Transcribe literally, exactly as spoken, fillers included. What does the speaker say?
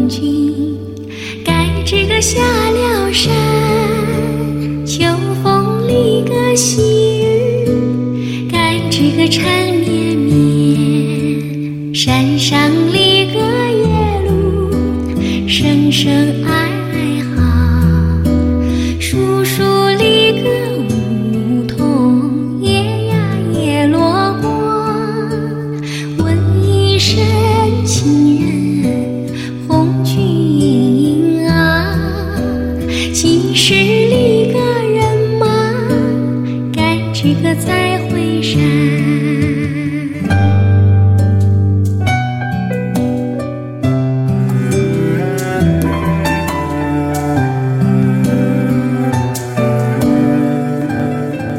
红军，该知个下了山，秋风里个细雨，该知个缠绵绵，山上里个野鹿，声声哀嚎，树树里个梧桐，叶呀叶落光，问一声亲人，红军营啊，几十里个人马，该知个再回山。